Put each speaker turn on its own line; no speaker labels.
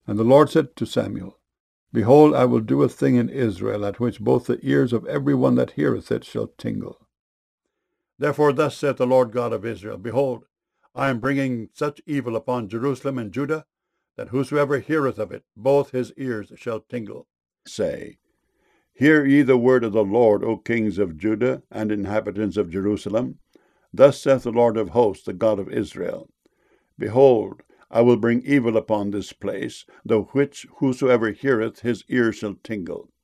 And the Lord said to Samuel, Behold, I will do a thing in Israel, at which both the ears of every one that heareth it shall tingle. Therefore thus saith the Lord God of Israel, Behold, I am bringing such evil upon Jerusalem and Judah, that whosoever heareth of it, both his ears shall tingle. Say, Hear ye the word of the Lord, O kings of Judah and inhabitants of Jerusalem. Thus saith the Lord of hosts, the God of Israel, Behold, I will bring evil upon this place, the which whosoever heareth his ear shall tingle.